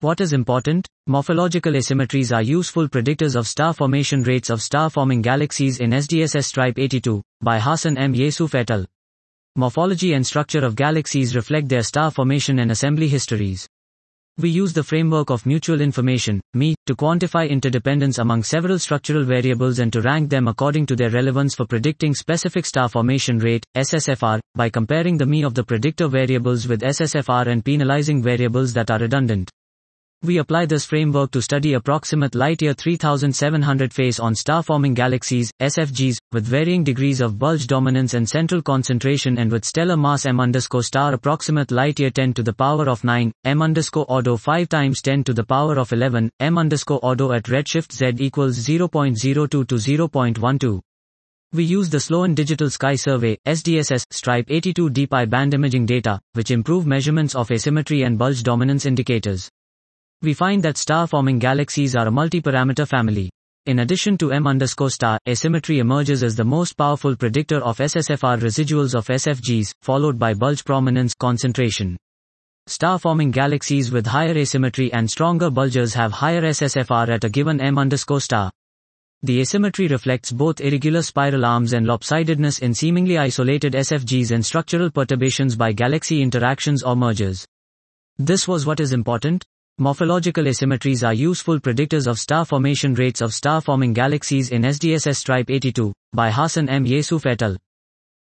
What is important? Morphological asymmetries are useful predictors of star formation rates of star-forming galaxies in SDSS Stripe 82, by Hassan M. Yusuf et al. Morphology and structure of galaxies reflect their star formation and assembly histories. We use the framework of mutual information, MI, to quantify interdependence among several structural variables and to rank them according to their relevance for predicting specific star formation rate, SSFR, by comparing the MI of the predictor variables with SSFR and penalizing variables that are redundant. We apply this framework to study approximate light-year 3700 face-on star-forming galaxies, SFGs, with varying degrees of bulge dominance and central concentration and with stellar mass m_star approximate light-year 10 to the power of 9, m_ordo 5 times 10 to the power of 11, m_ordo at redshift z equals 0.02 to 0.12. We use the Sloan Digital Sky Survey, SDSS, Stripe 82 DPI band imaging data, which improve measurements of asymmetry and bulge dominance indicators. We find that star-forming galaxies are a multi-parameter family. In addition to m_star, asymmetry emerges as the most powerful predictor of SSFR residuals of SFGs, followed by bulge prominence concentration. Star-forming galaxies with higher asymmetry and stronger bulges have higher SSFR at a given m_star. The asymmetry reflects both irregular spiral arms and lopsidedness in seemingly isolated SFGs and structural perturbations by galaxy interactions or mergers. This was what is important. Morphological asymmetries are useful predictors of star formation rates of star-forming galaxies in SDSS Stripe 82, by Hassan M. Yusuf et al.